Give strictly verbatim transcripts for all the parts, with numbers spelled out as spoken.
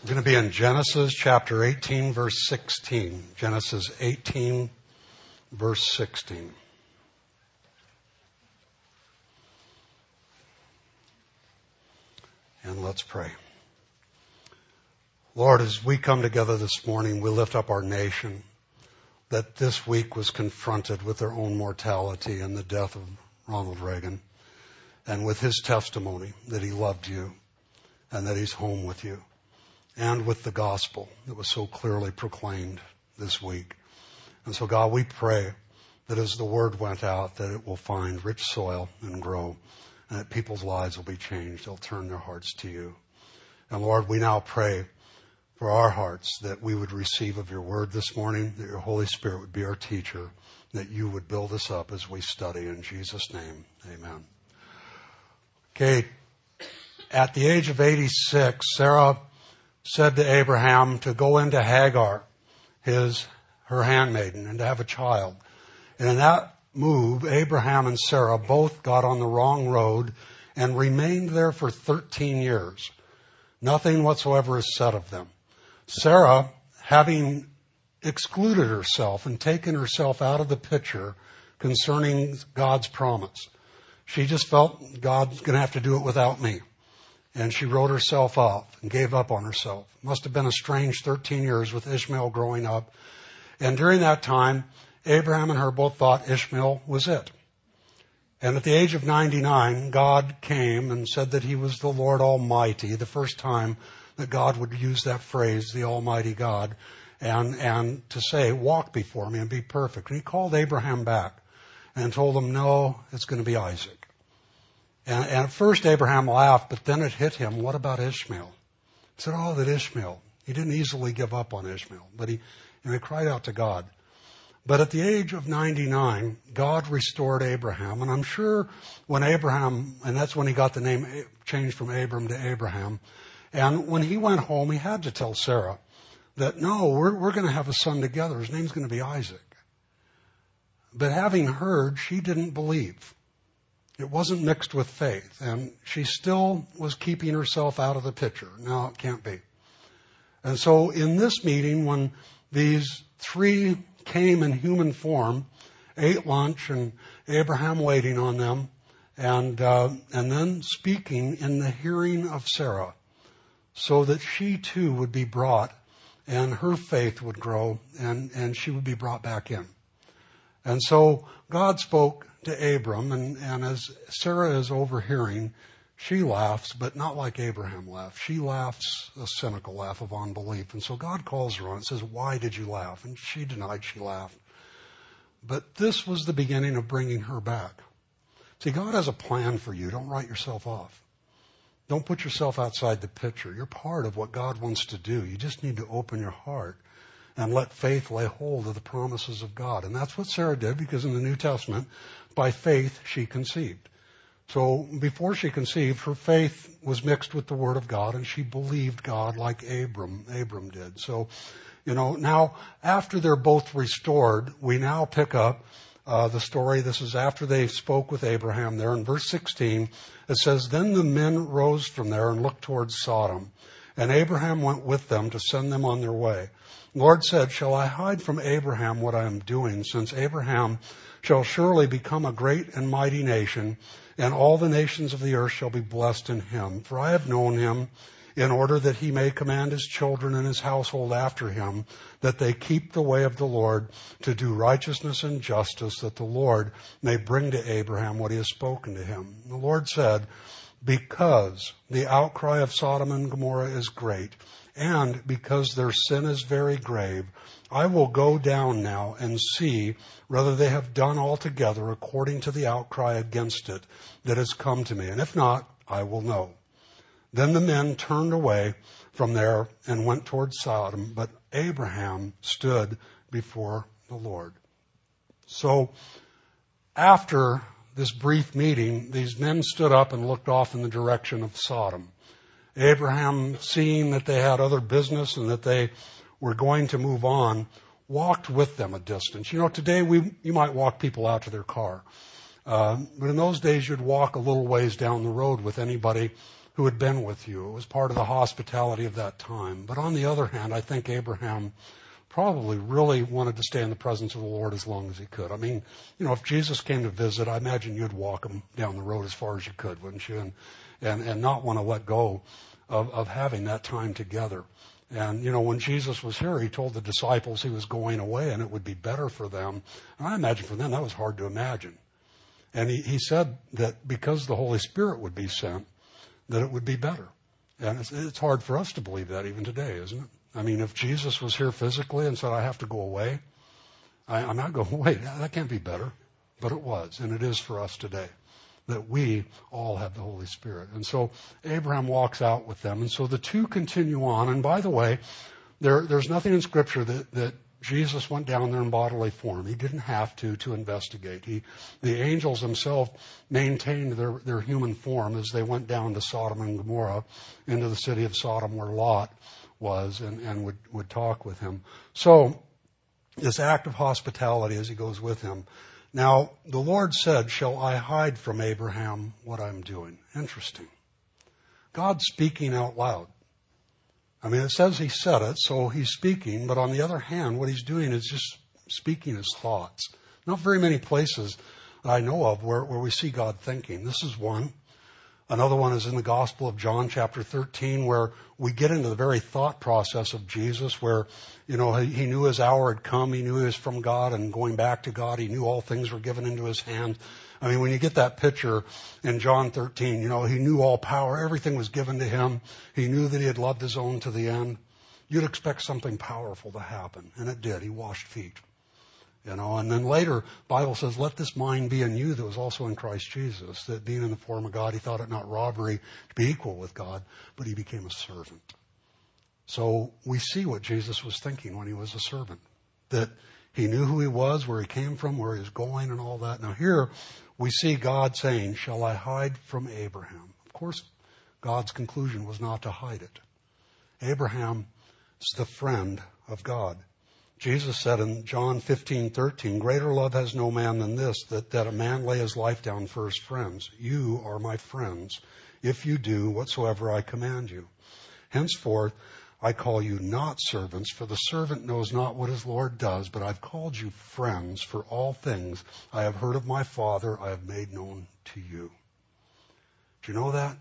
We're going to be in Genesis chapter eighteen, verse sixteen. Genesis eighteen, verse sixteen. And let's pray. Lord, as we come together this morning, we lift up our nation that this week was confronted with their own mortality and the death of Ronald Reagan, and with his testimony that he loved you and that he's home with you, and with the gospel that was so clearly proclaimed this week. And so, God, we pray that as the word went out, that it will find rich soil and grow, and that people's lives will be changed. They'll turn their hearts to you. And Lord, we now pray for our hearts that we would receive of your word this morning, that your Holy Spirit would be our teacher, that you would build us up as we study. In Jesus' name, amen. Okay, at the age of eighty-six, Sarah said to Abraham to go into Hagar, his her handmaiden, and to have a child. And in that move, Abraham and Sarah both got on the wrong road and remained there for thirteen years. Nothing whatsoever is said of them. Sarah, having excluded herself and taken herself out of the picture concerning God's promise, she just felt God's going to have to do it without me. And she wrote herself off and gave up on herself. Must have been a strange thirteen years with Ishmael growing up. And during that time, Abraham and her both thought Ishmael was it. And at the age of ninety-nine, God came and said that he was the Lord Almighty, the first time that God would use that phrase, the Almighty God, and, and to say, walk before me and be perfect. And he called Abraham back and told him, no, it's going to be Isaac. And, and at first Abraham laughed, but then it hit him, what about Ishmael? He said, oh, that Ishmael. He didn't easily give up on Ishmael, but he, and he cried out to God. But at the age of ninety-nine, God restored Abraham. And I'm sure when Abraham, and that's when he got the name changed from Abram to Abraham. And when he went home, he had to tell Sarah that, no, we're, we're going to have a son together. His name's going to be Isaac. But having heard, she didn't believe. It wasn't mixed with faith, and she still was keeping herself out of the picture. No, it can't be. And so in this meeting, when these three came in human form, ate lunch, and Abraham waiting on them, and uh, and then speaking in the hearing of Sarah, so that she too would be brought, and her faith would grow, and, and she would be brought back in. And so God spoke to Abram, and, and as Sarah is overhearing, she laughs, but not like Abraham laughed. She laughs a cynical laugh of unbelief. And so God calls her on and says, why did you laugh? And she denied she laughed. But this was the beginning of bringing her back. See, God has a plan for you. Don't write yourself off. Don't put yourself outside the picture. You're part of what God wants to do. You just need to open your heart and let faith lay hold of the promises of God. And that's what Sarah did, because in the New Testament, by faith, she conceived. So before she conceived, her faith was mixed with the Word of God, and she believed God like Abram, Abram did. So, you know, now after they're both restored, we now pick up uh, the story. This is after they spoke with Abraham there. In verse sixteen, it says, then the men rose from there and looked towards Sodom, and Abraham went with them to send them on their way. The Lord said, shall I hide from Abraham what I am doing, since Abraham shall surely become a great and mighty nation, and all the nations of the earth shall be blessed in him. For I have known him, in order that he may command his children and his household after him, that they keep the way of the Lord, to do righteousness and justice, that the Lord may bring to Abraham what he has spoken to him. The Lord said, because the outcry of Sodom and Gomorrah is great, and because their sin is very grave, I will go down now and see whether they have done altogether according to the outcry against it that has come to me. And if not, I will know. Then the men turned away from there and went toward Sodom, but Abraham stood before the Lord. So after this brief meeting, these men stood up and looked off in the direction of Sodom. Abraham, seeing that they had other business and that they were going to move on, walked with them a distance. You know, today we you might walk people out to their car. Uh, but in those days, you'd walk a little ways down the road with anybody who had been with you. It was part of the hospitality of that time. But on the other hand, I think Abraham probably really wanted to stay in the presence of the Lord as long as he could. I mean, you know, if Jesus came to visit, I imagine you'd walk him down the road as far as you could, wouldn't you? And and, and not want to let go of, of having that time together. And, you know, when Jesus was here, he told the disciples he was going away and it would be better for them. And I imagine for them that was hard to imagine. And he, he said that because the Holy Spirit would be sent, that it would be better. And it's, it's hard for us to believe that even today, isn't it? I mean, if Jesus was here physically and said, I have to go away, I, I'm not going away. That can't be better. But it was, and it is for us today, that we all have the Holy Spirit. And so Abraham walks out with them. And so the two continue on. And by the way, there, there's nothing in Scripture that, that Jesus went down there in bodily form. He didn't have to to investigate. He, the angels themselves maintained their, their human form as they went down to Sodom and Gomorrah, into the city of Sodom where Lot was, and, and would, would talk with him. So this act of hospitality as he goes with him. Now, the Lord said, shall I hide from Abraham what I'm doing? Interesting. God's speaking out loud. I mean, it says he said it, so he's speaking, but on the other hand, what he's doing is just speaking his thoughts. Not very many places I know of where, where we see God thinking. This is one. Another one is in the Gospel of John, chapter thirteen, where we get into the very thought process of Jesus, where, you know, he, he knew his hour had come. He knew he was from God and going back to God. He knew all things were given into his hand. I mean, when you get that picture in John thirteen, you know, he knew all power. Everything was given to him. He knew that he had loved his own to the end. You'd expect something powerful to happen. And it did. He washed feet. You know, and then later, Bible says, let this mind be in you that was also in Christ Jesus, that being in the form of God, he thought it not robbery to be equal with God, but he became a servant. So we see what Jesus was thinking when he was a servant, that he knew who he was, where he came from, where he was going, and all that. Now here we see God saying, shall I hide from Abraham? Of course, God's conclusion was not to hide it. Abraham is the friend of God. Jesus said in John fifteen thirteen, greater love has no man than this, that, that a man lay his life down for his friends. You are my friends, if you do whatsoever I command you. Henceforth, I call you not servants, for the servant knows not what his Lord does, but I've called you friends, for all things I have heard of my Father I have made known to you. Do you know that?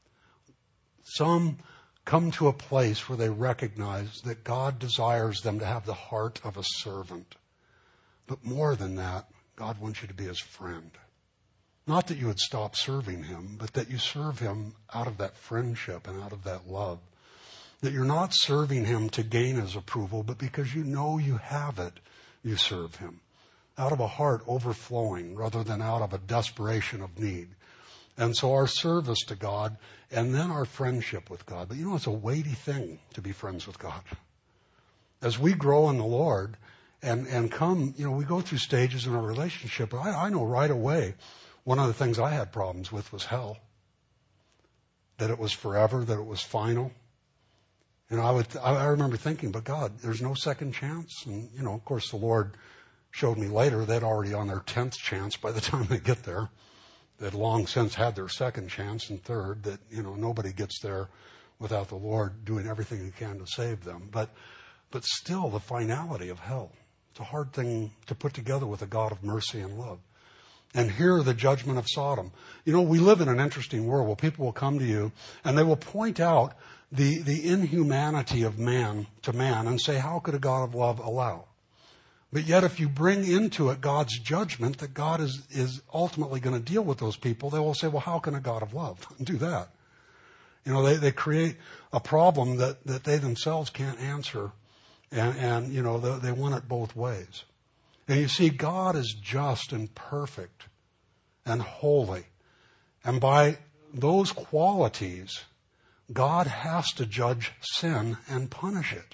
Some come to a place where they recognize that God desires them to have the heart of a servant. But more than that, God wants you to be his friend. Not that you would stop serving him, but that you serve him out of that friendship and out of that love. That you're not serving him to gain his approval, but because you know you have it, you serve him. Out of a heart overflowing rather than out of a desperation of need. And so our service to God and then our friendship with God. But you know, it's a weighty thing to be friends with God. As we grow in the Lord and, and come, you know, we go through stages in our relationship. I, I know right away one of the things I had problems with was hell. That it was forever, that it was final. And I would, I remember thinking, but God, there's no second chance. And, you know, of course, the Lord showed me later they'd already on their tenth chance by the time they get there. They'd long since had their second chance and third, that, you know, nobody gets there without the Lord doing everything he can to save them. But, but still the finality of hell. It's a hard thing to put together with a God of mercy and love. And here the judgment of Sodom. You know, we live in an interesting world where people will come to you and they will point out the, the inhumanity of man to man and say, how could a God of love allow? But yet if you bring into it God's judgment that God is, is ultimately going to deal with those people, they will say, well, how can a God of love do that? You know, they, they create a problem that, that they themselves can't answer. And, and you know, they, they want it both ways. And you see, God is just and perfect and holy. And by those qualities, God has to judge sin and punish it.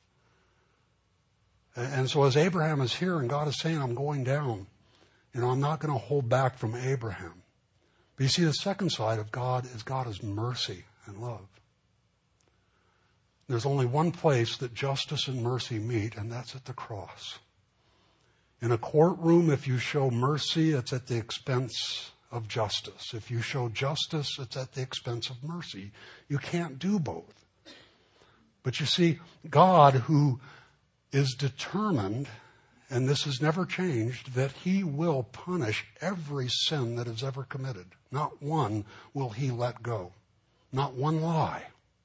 And so as Abraham is here and God is saying, I'm going down, you know, I'm not going to hold back from Abraham. But you see, the second side of God is God is mercy and love. There's only one place that justice and mercy meet, and that's at the cross. In a courtroom, if you show mercy, it's at the expense of justice. If you show justice, it's at the expense of mercy. You can't do both. But you see, God, who is determined, and this has never changed, that he will punish every sin that is ever committed. Not one will he let go. Not one lie.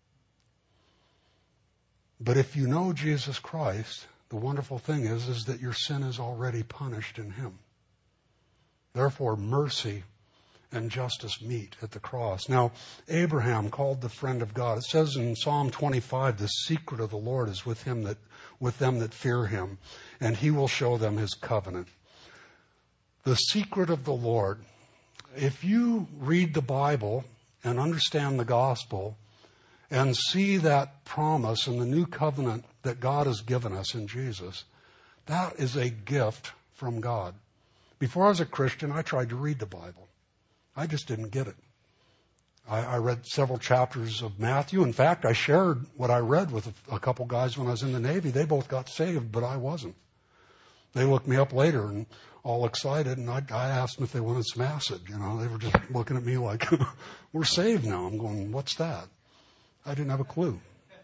But if you know Jesus Christ, the wonderful thing is, is that your sin is already punished in him. Therefore, mercy and justice meet at the cross. Now, Abraham, called the friend of God, it says in Psalm twenty-five, the secret of the Lord is with him that, with them that fear him, and he will show them his covenant. The secret of the Lord. If you read the Bible and understand the gospel and see that promise in the new covenant that God has given us in Jesus, that is a gift from God. Before I was a Christian, I tried to read the Bible. I just didn't get it. I, I read several chapters of Matthew. In fact, I shared what I read with a, a couple guys when I was in the Navy. They both got saved, but I wasn't. They looked me up later and all excited, and I, I asked them if they wanted some acid. You know, they were just looking at me like, we're saved now. I'm going, what's that? I didn't have a clue.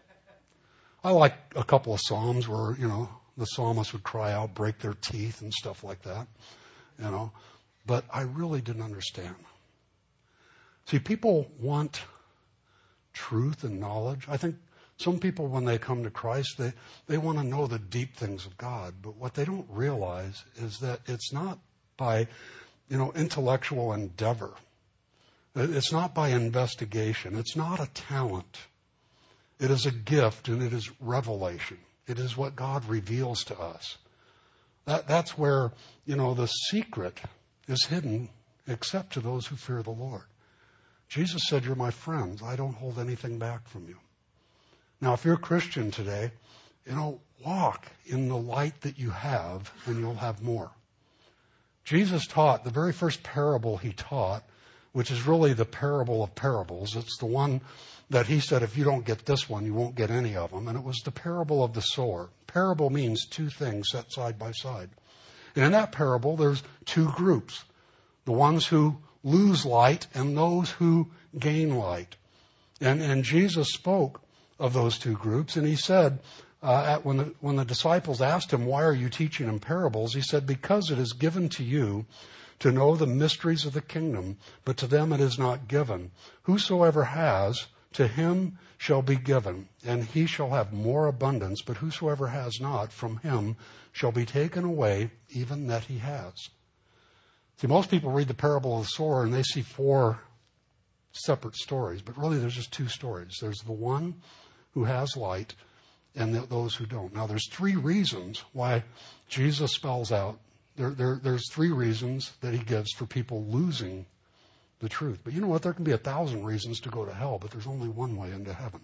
I like a couple of Psalms where, you know, the psalmist would cry out, break their teeth and stuff like that, you know. But I really didn't understand. See, people want truth and knowledge. I think some people, when they come to Christ, they, they want to know the deep things of God. But what they don't realize is that it's not by, you know, intellectual endeavor. It's not by investigation. It's not a talent. It is a gift, and it is revelation. It is what God reveals to us. That, that's where, you know, the secret is hidden except to those who fear the Lord. Jesus said, you're my friends. I don't hold anything back from you. Now, if you're a Christian today, you know, walk in the light that you have, and you'll have more. Jesus taught, the very first parable he taught, which is really the parable of parables. It's the one that he said, if you don't get this one, you won't get any of them. And it was the parable of the sower. Parable means two things set side by side. And in that parable, there's two groups. The ones who lose light and those who gain light. And, and Jesus spoke of those two groups, and he said, uh, at, when, the, when the disciples asked him, why are you teaching in parables? He said, because it is given to you to know the mysteries of the kingdom, but to them it is not given. Whosoever has, to him shall be given, and he shall have more abundance, but whosoever has not, from him shall be taken away even that he has. See, most people read the parable of the sower and they see four separate stories, but really there's just two stories. There's the one who has light and the, those who don't. Now, there's three reasons why Jesus spells out. There, there, there's three reasons that he gives for people losing the truth. But you know what? There can be a thousand reasons to go to hell, but there's only one way into heaven.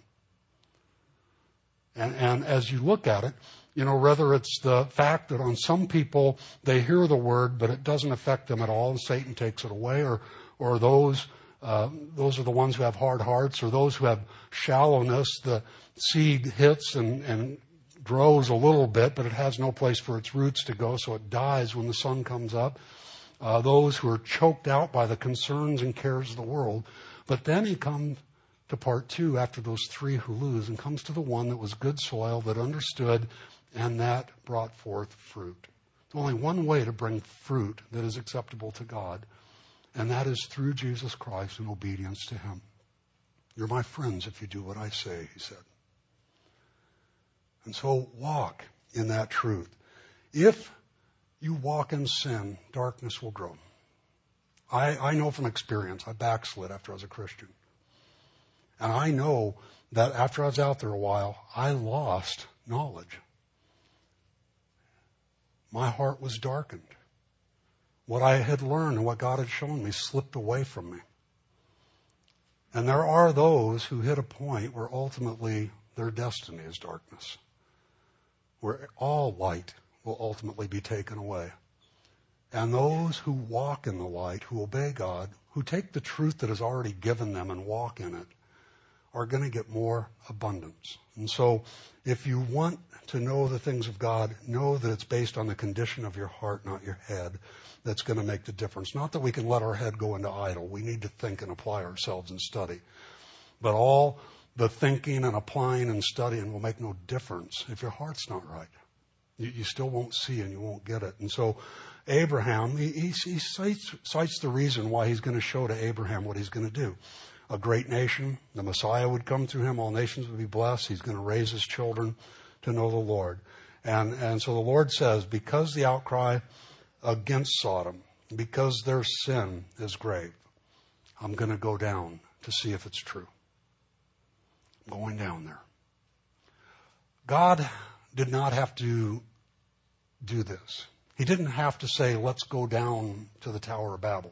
And, and as you look at it, you know, whether it's the fact that on some people they hear the word, but it doesn't affect them at all, and Satan takes it away, or or those uh, those are the ones who have hard hearts, or those who have shallowness. The seed hits and, and grows a little bit, but it has no place for its roots to go, so it dies when the sun comes up. Uh, those who are choked out by the concerns and cares of the world. But then he comes to part two after those three who lose, and comes to the one that was good soil, that understood, and that brought forth fruit. There's only one way to bring fruit that is acceptable to God, and that is through Jesus Christ and obedience to him. You're my friends if you do what I say, he said. And so walk in that truth. If you walk in sin, darkness will grow. I, I know from experience, I backslid after I was a Christian. And I know that after I was out there a while, I lost knowledge. My heart was darkened. What I had learned and what God had shown me slipped away from me. And there are those who hit a point where ultimately their destiny is darkness, where all light will ultimately be taken away. And those who walk in the light, who obey God, who take the truth that is already given them and walk in it, are going to get more abundance. And so if you want to know the things of God, know that it's based on the condition of your heart, not your head, that's going to make the difference. Not that we can let our head go into idle. We need to think and apply ourselves and study. But all the thinking and applying and studying will make no difference if your heart's not right. You, you still won't see and you won't get it. And so Abraham, he, he, he cites, cites the reason why he's going to show to Abraham what he's going to do. A great nation, the Messiah would come through him, all nations would be blessed. He's going to raise his children to know the Lord. And, and so the Lord says, because the outcry against Sodom, because their sin is grave, I'm going to go down to see if it's true. I'm going down there. God did not have to do this. He didn't have to say, let's go down to the Tower of Babel.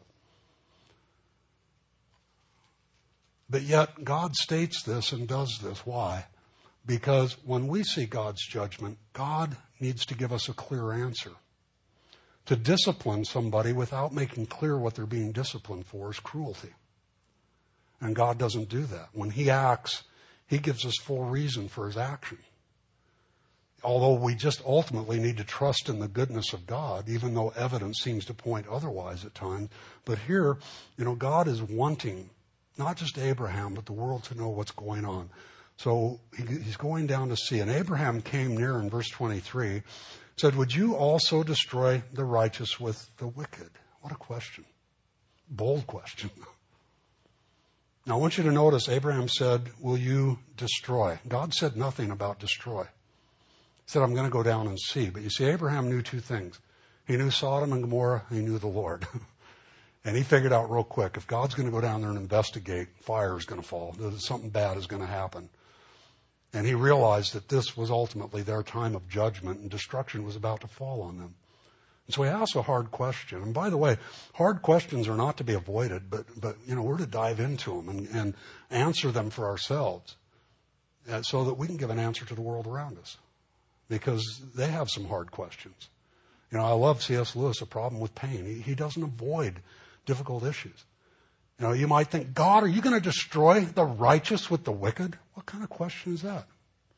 But yet God states this and does this. Why? Because when we see God's judgment, God needs to give us a clear answer. To discipline somebody without making clear what they're being disciplined for is cruelty. And God doesn't do that. When He acts, He gives us full reason for His action. Although we just ultimately need to trust in the goodness of God, even though evidence seems to point otherwise at times. But here, you know, God is wanting not just Abraham, but the world to know what's going on. So he, he's going down to see. And Abraham came near in verse twenty-three, said, would you also destroy the righteous with the wicked? What a question. Bold question. Now I want you to notice Abraham said, will you destroy? God said nothing about destroy. He said, I'm going to go down and see. But you see, Abraham knew two things. He knew Sodom and Gomorrah. He knew the Lord. And he figured out real quick, if God's going to go down there and investigate, fire is going to fall. Something bad is going to happen. And he realized that this was ultimately their time of judgment and destruction was about to fall on them. And so he asked a hard question. And by the way, hard questions are not to be avoided, but, but you know, we're to dive into them and, and answer them for ourselves uh, so that we can give an answer to the world around us. Because they have some hard questions. You know, I love C S Lewis, A Problem with Pain. He, he doesn't avoid difficult issues. You know, you might think, God, are you going to destroy the righteous with the wicked? What kind of question is that?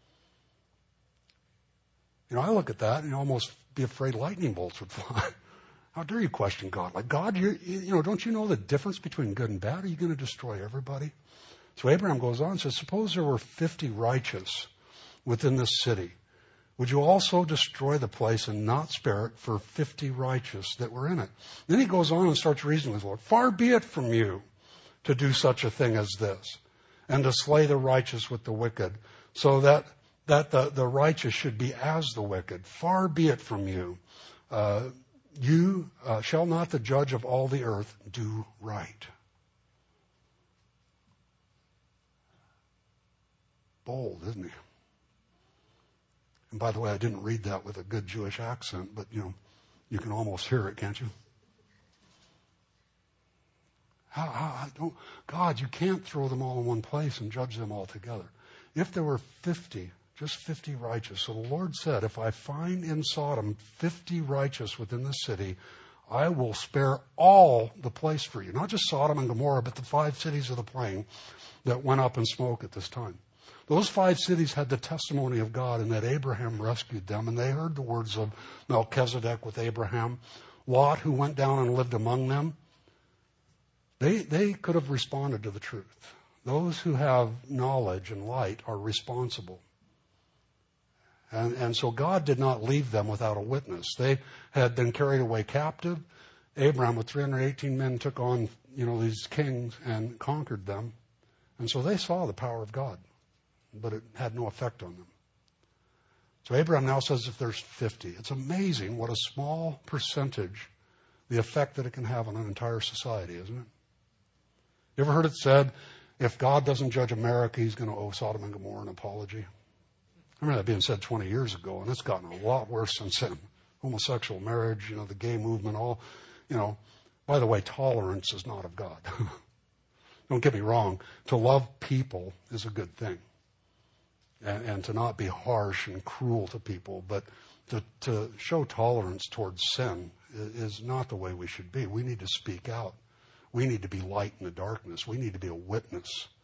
You know, I look at that and almost be afraid lightning bolts would fly. How dare you question God? Like, God, you're, you know, don't you know the difference between good and bad? Are you going to destroy everybody? So Abraham goes on and says, suppose there were fifty righteous within this city. Would you also destroy the place and not spare it for fifty righteous that were in it? Then he goes on and starts reasoning with the Lord. Far be it from you to do such a thing as this, and to slay the righteous with the wicked, so that, that the, the righteous should be as the wicked. Far be it from you. Uh, you uh, shall not the judge of all the earth do right. Bold, isn't he? And by the way, I didn't read that with a good Jewish accent, but, you know, you can almost hear it, can't you? How, how, don't, God, you can't throw them all in one place and judge them all together. If there were fifty, just fifty righteous. So the Lord said, if I find in Sodom fifty righteous within the city, I will spare all the place for you. Not just Sodom and Gomorrah, but the five cities of the plain that went up in smoke at this time. Those five cities had the testimony of God and that Abraham rescued them, and they heard the words of Melchizedek with Abraham. Lot, who went down and lived among them, they, they could have responded to the truth. Those who have knowledge and light are responsible. And, and so God did not leave them without a witness. They had been carried away captive. Abraham, with three hundred eighteen men, took on, you know, these kings and conquered them. And so they saw the power of God, but it had no effect on them. So Abraham now says if there's fifty, it's amazing what a small percentage, the effect that it can have on an entire society, isn't it? You ever heard it said, if God doesn't judge America, he's going to owe Sodom and Gomorrah an apology? I remember that being said twenty years ago, and it's gotten a lot worse since then. Homosexual marriage, you know, the gay movement, all, you know. By the way, tolerance is not of God. Don't get me wrong. To love people is a good thing. And, and to not be harsh and cruel to people, but to, to show tolerance towards sin is not the way we should be. We need to speak out. We need to be light in the darkness. We need to be a witness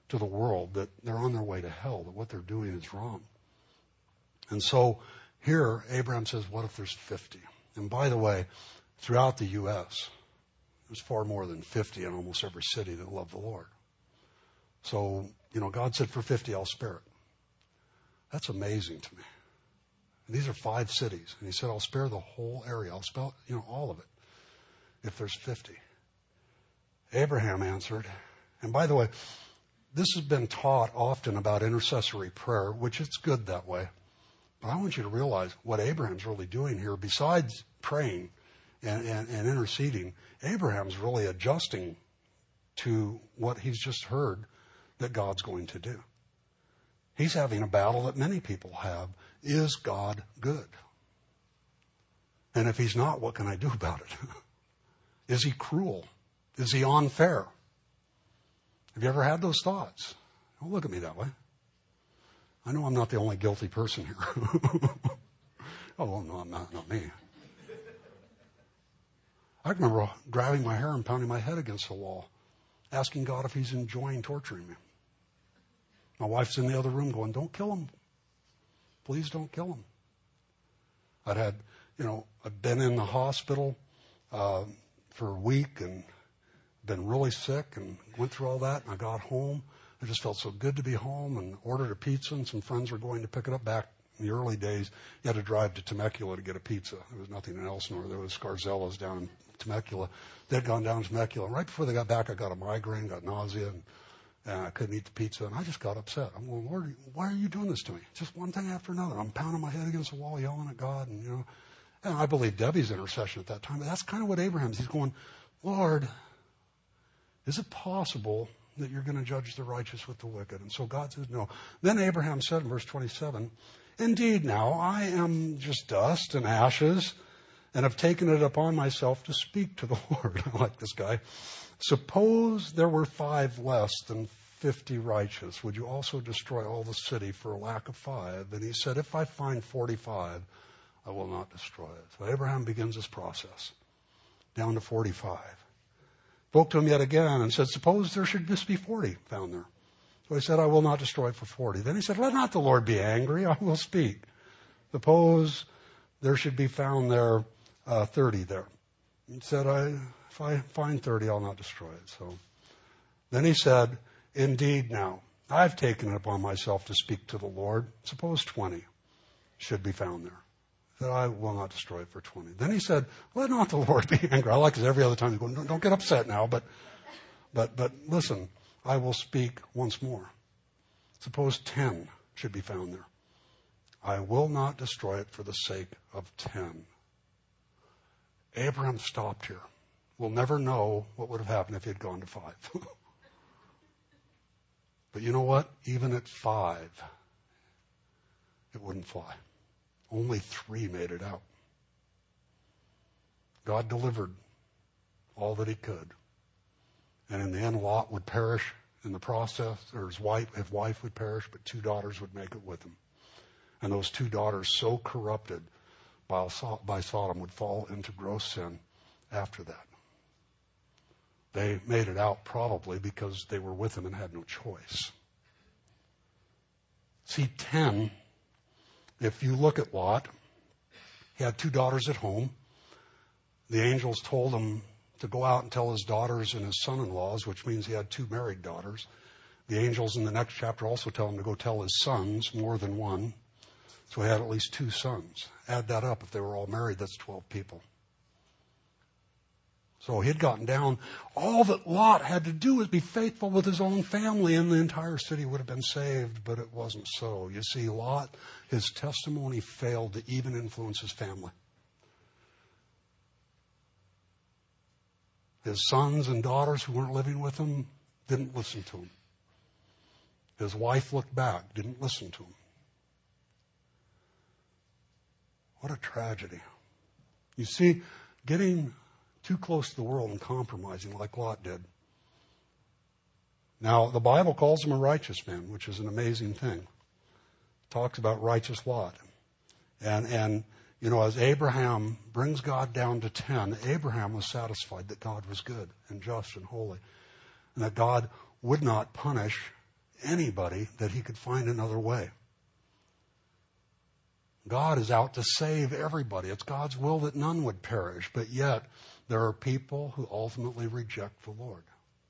to the world that they're on their way to hell, that what they're doing is wrong. And so here, Abraham says, what if there's fifty? And by the way, throughout the U S, there's far more than fifty in almost every city that love the Lord. So, you know, God said, for fifty, I'll spare it. That's amazing to me. And these are five cities. And he said, I'll spare the whole area. I'll spare, you know, all of it if there's fifty. Abraham answered, and by the way, this has been taught often about intercessory prayer, which it's good that way. But I want you to realize what Abraham's really doing here, besides praying and, and, and interceding, Abraham's really adjusting to what he's just heard that God's going to do. He's having a battle that many people have. Is God good? And if he's not, what can I do about it? Is he cruel? Is he unfair? Have you ever had those thoughts? Don't look at me that way. I know I'm not the only guilty person here. Oh, well, no, I'm not, not me. I remember grabbing my hair and pounding my head against the wall, asking God if he's enjoying torturing me. My wife's in the other room going, don't kill him. Please don't kill him. I'd had, you know, I'd been in the hospital uh, for a week and been really sick and went through all that. And I got home. It just felt so good to be home and ordered a pizza, and some friends were going to pick it up. Back in the early days, you had to drive to Temecula to get a pizza. There was nothing in Elsinore. There was Scarzella's down in Temecula. They'd gone down to Temecula. And right before they got back, I got a migraine, got nausea, and, and I couldn't eat the pizza. And I just got upset. I'm going, Lord, why are you doing this to me? Just one thing after another. I'm pounding my head against the wall, yelling at God. And, you know, and I believe Debbie's intercession at that time. But that's kind of what Abraham's. He's going, Lord, is it possible that you're going to judge the righteous with the wicked? And so God says no. Then Abraham said in verse twenty-seven, indeed now I am just dust and ashes, and have taken it upon myself to speak to the Lord. I like this guy. Suppose there were five less than fifty righteous. Would you also destroy all the city for a lack of five? And he said, if I find forty-five, I will not destroy it. So Abraham begins this process, down to forty-five. Spoke to him yet again and said, suppose there should just be forty found there. So he said, I will not destroy it for forty. Then he said, let not the Lord be angry, I will speak. Suppose there should be found there uh, thirty there. He said, I, if I find thirty, I'll not destroy it. So then he said, indeed now, I've taken it upon myself to speak to the Lord. Suppose twenty should be found there. That I will not destroy it for twenty. Then he said, let not the Lord be angry. I like this every other time. He's going, don't, don't get upset now, but, but, but listen, I will speak once more. Suppose ten should be found there. I will not destroy it for the sake of ten. Abraham stopped here. We'll never know what would have happened if he had gone to five. But you know what? Even at five, it wouldn't fly. Only three made it out. God delivered all that he could. And in the end, Lot would perish in the process, or his wife, his wife would perish, but two daughters would make it with him. And those two daughters, so corrupted by, by Sodom, would fall into gross sin after that. They made it out probably because they were with him and had no choice. See, ten... If you look at Lot, he had two daughters at home. The angels told him to go out and tell his daughters and his son-in-laws, which means he had two married daughters. The angels in the next chapter also tell him to go tell his sons, more than one. So he had at least two sons. Add that up. If they were all married, that's twelve people. So he had gotten down. All that Lot had to do was be faithful with his own family, and the entire city would have been saved, but it wasn't so. You see, Lot, his testimony failed to even influence his family. His sons and daughters who weren't living with him didn't listen to him. His wife looked back, didn't listen to him. What a tragedy. You see, getting too close to the world and compromising like Lot did. Now, the Bible calls him a righteous man, which is an amazing thing. It talks about righteous Lot. And, and, you know, as Abraham brings God down to ten, Abraham was satisfied that God was good and just and holy, and that God would not punish anybody that he could find another way. God is out to save everybody. It's God's will that none would perish, but yet there are people who ultimately reject the Lord.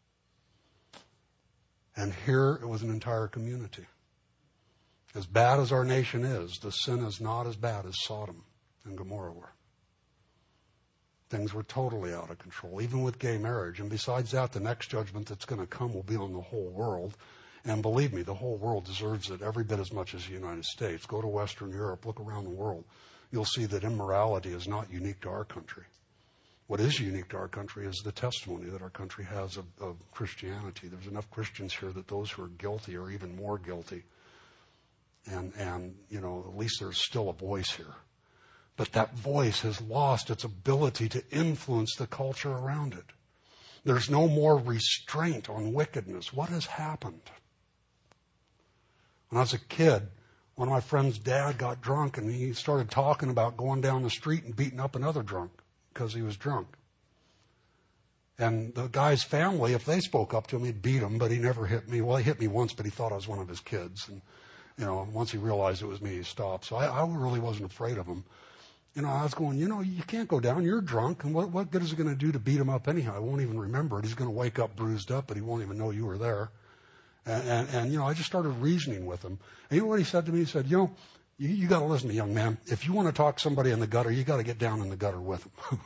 And here it was an entire community. As bad as our nation is, the sin is not as bad as Sodom and Gomorrah were. Things were totally out of control, even with gay marriage. And besides that, the next judgment that's going to come will be on the whole world. And believe me, the whole world deserves it every bit as much as the United States. Go to Western Europe, look around the world. You'll see that immorality is not unique to our country. What is unique to our country is the testimony that our country has of, of Christianity. There's enough Christians here that those who are guilty are even more guilty. And, and, you know, at least there's still a voice here. But that voice has lost its ability to influence the culture around it. There's no more restraint on wickedness. What has happened? When I was a kid, one of my friend's dad got drunk and he started talking about going down the street and beating up another drunk because he was drunk. And the guy's family, if they spoke up to him, he'd beat him, but he never hit me. Well, he hit me once, but he thought I was one of his kids. And, you know, once he realized it was me, he stopped. So I, I really wasn't afraid of him. You know, I was going, you know, you can't go down. You're drunk. And what, what good is it going to do to beat him up anyhow? I won't even remember it. He's going to wake up bruised up, but he won't even know you were there. And, and, and, you know, I just started reasoning with him. And you know what he said to me? He said, you know, you, you got to listen to young man. If you want to talk to somebody in the gutter, you got to get down in the gutter with them.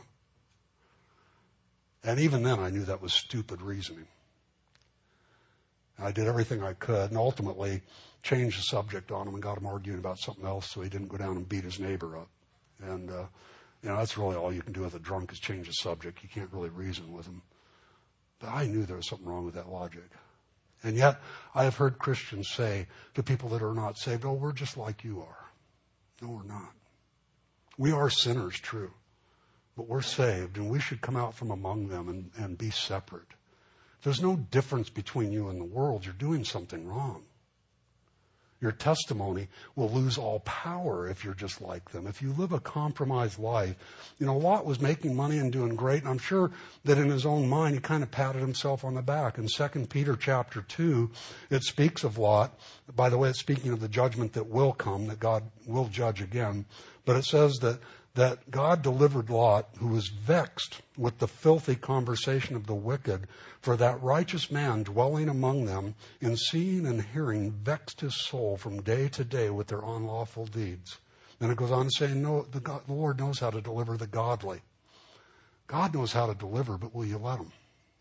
And even then I knew that was stupid reasoning. And I did everything I could and ultimately changed the subject on him and got him arguing about something else so he didn't go down and beat his neighbor up. And, uh, you know, that's really all you can do with a drunk is change the subject. You can't really reason with him. But I knew there was something wrong with that logic. And yet, I have heard Christians say to people that are not saved, oh, we're just like you are. No, we're not. We are sinners, true. But we're saved, and we should come out from among them and, and be separate. There's no difference between you and the world. You're doing something wrong. Your testimony will lose all power if you're just like them. If you live a compromised life, you know, Lot was making money and doing great, and I'm sure that in his own mind he kind of patted himself on the back. In Second Peter chapter two, it speaks of Lot. By the way, it's speaking of the judgment that will come, that God will judge again. But it says that that God delivered Lot, who was vexed with the filthy conversation of the wicked, for that righteous man dwelling among them, in seeing and hearing, vexed his soul from day to day with their unlawful deeds. Then it goes on to say, no, the, God, the Lord knows how to deliver the godly. God knows how to deliver, but will you let him?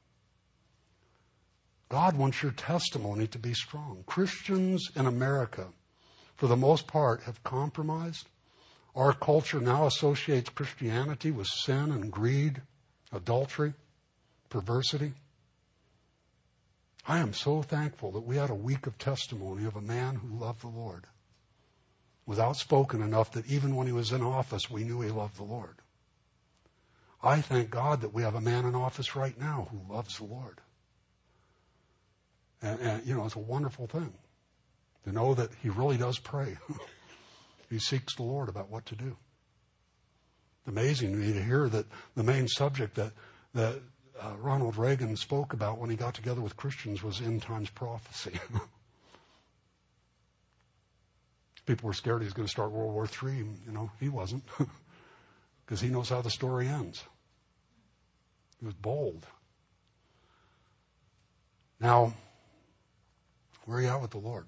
God wants your testimony to be strong. Christians in America, for the most part, have compromised. Our culture now associates Christianity with sin and greed, adultery, perversity. I am so thankful that we had a week of testimony of a man who loved the Lord. Was outspoken enough that even when he was in office, we knew he loved the Lord. I thank God that we have a man in office right now who loves the Lord. And, and you know, it's a wonderful thing to know that he really does pray. He seeks the Lord about what to do. It's amazing to me to hear that the main subject that, that uh, Ronald Reagan spoke about when he got together with Christians was end times prophecy. People were scared he was going to start World War Three. You know, he wasn't, because he knows how the story ends. He was bold. Now, where are you at with the Lord?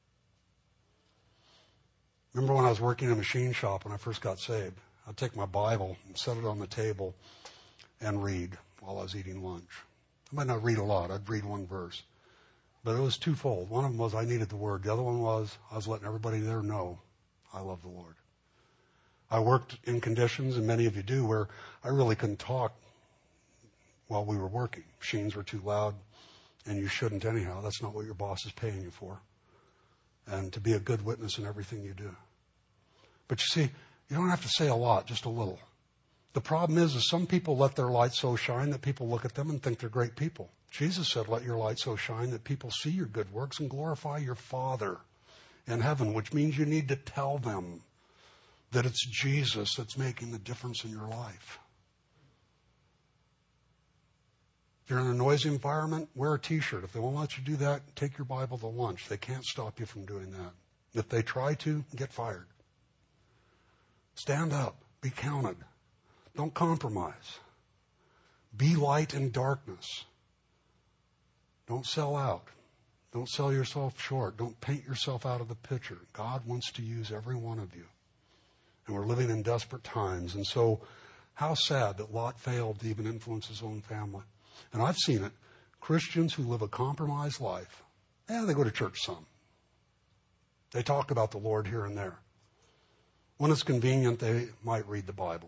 Remember when I was working in a machine shop when I first got saved? I'd take my Bible and set it on the table and read while I was eating lunch. I might not read a lot. I'd read one verse. But it was twofold. One of them was I needed the Word. The other one was I was letting everybody there know I love the Lord. I worked in conditions, and many of you do, where I really couldn't talk while we were working. Machines were too loud, and you shouldn't anyhow. That's not what your boss is paying you for. And to be a good witness in everything you do. But you see, you don't have to say a lot, just a little. The problem is, is some people let their light so shine that people look at them and think they're great people. Jesus said, let your light so shine that people see your good works and glorify your Father in heaven, which means you need to tell them that it's Jesus that's making the difference in your life. If you're in a noisy environment, wear a t-shirt. If they won't let you do that, take your Bible to lunch. They can't stop you from doing that. If they try to, get fired. Stand up. Be counted. Don't compromise. Be light in darkness. Don't sell out. Don't sell yourself short. Don't paint yourself out of the picture. God wants to use every one of you. And we're living in desperate times. And so, how sad that Lot failed to even influence his own family. And I've seen it. Christians who live a compromised life, yeah, they go to church some. They talk about the Lord here and there. When it's convenient, they might read the Bible.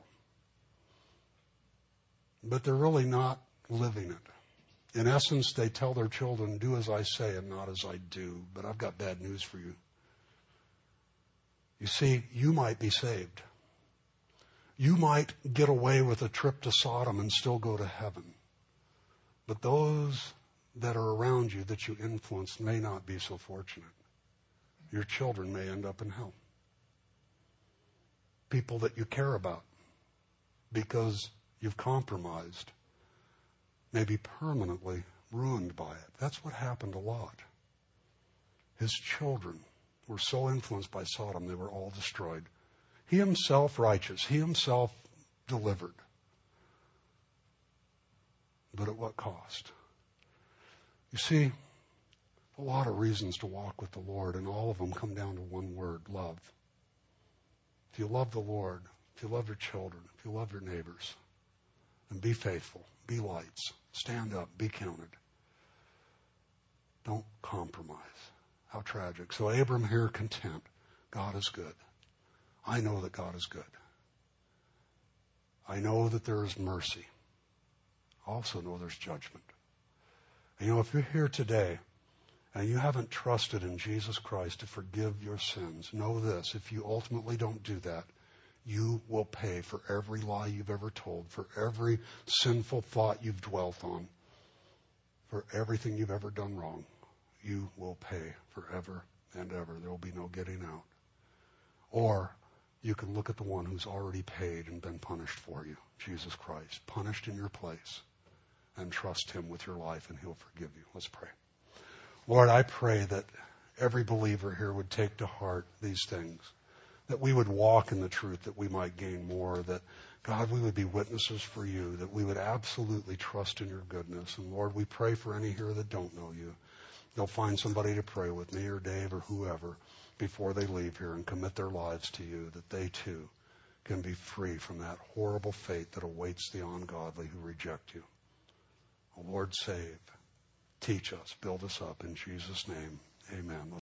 But they're really not living it. In essence, they tell their children, do as I say and not as I do. But I've got bad news for you. You see, you might be saved. You might get away with a trip to Sodom and still go to heaven. But those that are around you that you influence may not be so fortunate. Your children may end up in hell. People that you care about because you've compromised may be permanently ruined by it. That's what happened to Lot. His children were so influenced by Sodom, they were all destroyed. He himself righteous. He himself delivered. But at what cost? You see, a lot of reasons to walk with the Lord, and all of them come down to one word, love. If you love the Lord, if you love your children, if you love your neighbors, then be faithful, be lights, stand up, be counted. Don't compromise. How tragic. So Abram here content. God is good. I know that God is good. I know that there is mercy. I also know there's judgment. And you know, if you're here today and you haven't trusted in Jesus Christ to forgive your sins, know this, if you ultimately don't do that, you will pay for every lie you've ever told, for every sinful thought you've dwelt on, for everything you've ever done wrong. You will pay forever and ever. There will be no getting out. Or you can look at the one who's already paid and been punished for you, Jesus Christ, punished in your place, and trust him with your life and he'll forgive you. Let's pray. Lord, I pray that every believer here would take to heart these things, that we would walk in the truth, that we might gain more, that, God, we would be witnesses for you, that we would absolutely trust in your goodness. And Lord, we pray for any here that don't know you. They'll find somebody to pray with, me or Dave or whoever, before they leave here and commit their lives to you, that they too can be free from that horrible fate that awaits the ungodly who reject you. Oh, Lord, save, teach us, build us up. In Jesus' name, amen.